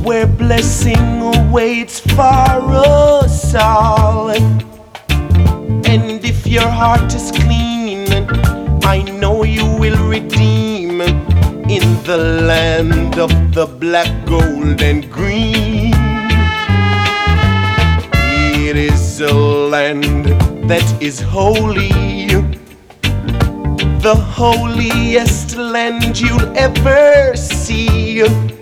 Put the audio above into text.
where blessing awaits for us all. And if your heart is clean, I know you will redeem in the land of the black, gold, and green. It is a land that is holy, the holiest land you'll ever see.